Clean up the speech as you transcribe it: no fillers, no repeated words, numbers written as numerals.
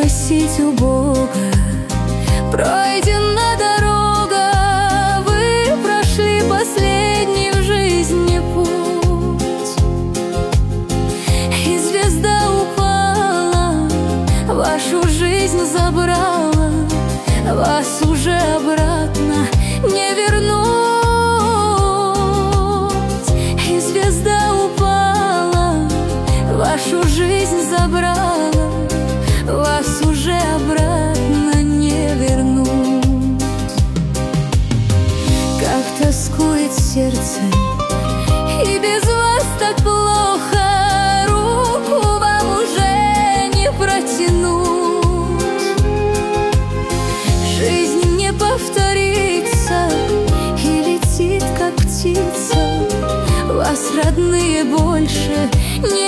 спросить у Бога. Пройдена дорога, вы прошли последний в жизни путь, и звезда упала, вашу жизнь забрала, вас уже обратно не вернуть. И звезда упала, вашу жизнь забрала, вас уже обратно не вернуть. Как тоскует сердце, и без вас так плохо, руку вам уже не протянуть. Жизнь не повторится и летит, как птица, вас родные больше не